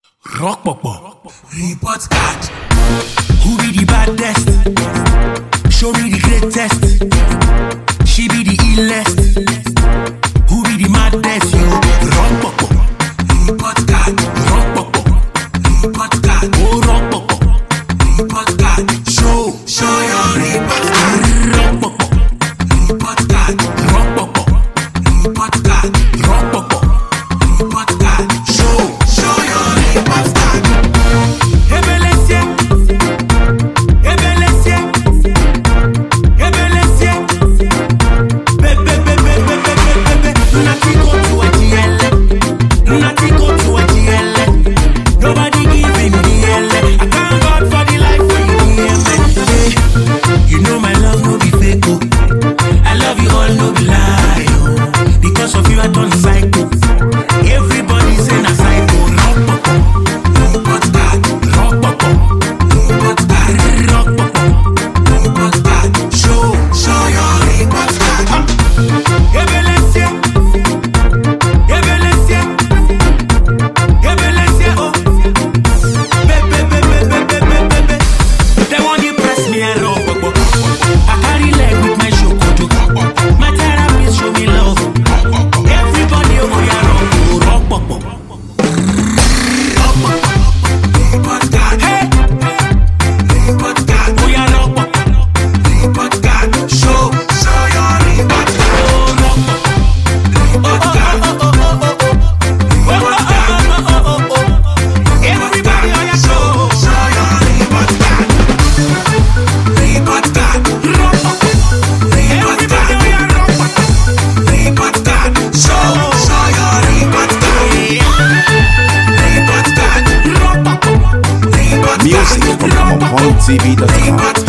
Rock Popo. Report card. Who be the baddest? Show me the greatest. She be the illest. Who be the maddest? You Rock Popo. Report card. Rock Popo. Report card. Oh Rock Popo. Report card. Show your report card. Rock Popo. Report card. Rock Popo. Report card. Rock Popo. Report card. Show your report card. Ebelesie. Ebelesie. Ebelesie. Bebe bebe bebe bebe. Nati go to a GL. Nati go to a GL. Nobody giving me L. I thank God for the life we give me. You know my love no be fake. Oh. I love you all no be lie. Oh. Because of you I turn psycho. Everybody say na psycho. Rock Popo. Report card. Rock Popo. Report card. Rock Popo. Report card. Show your report card. Ebelesie. Ebelesie. Ebelesie, oh. Bebe, bebe, bebe, bebe, bebe. They want to press me and rock, Popo. I carry leg with my shokoto. My therapist show me love. Everybody over here rock, Popo. Report card. Hey, Report card. oh yeah, rock, Popo. Report card. Show your report card. Oh, rock, Popo. Report card. Report card. Everybody on your Show show. your report card. Report card. Rock, Popo. Report Everybody card. on your rock, Popo. Report card. Show your report card. Report card. Rock, Popo. Report Music card. from ComeOnPointTV.com. Report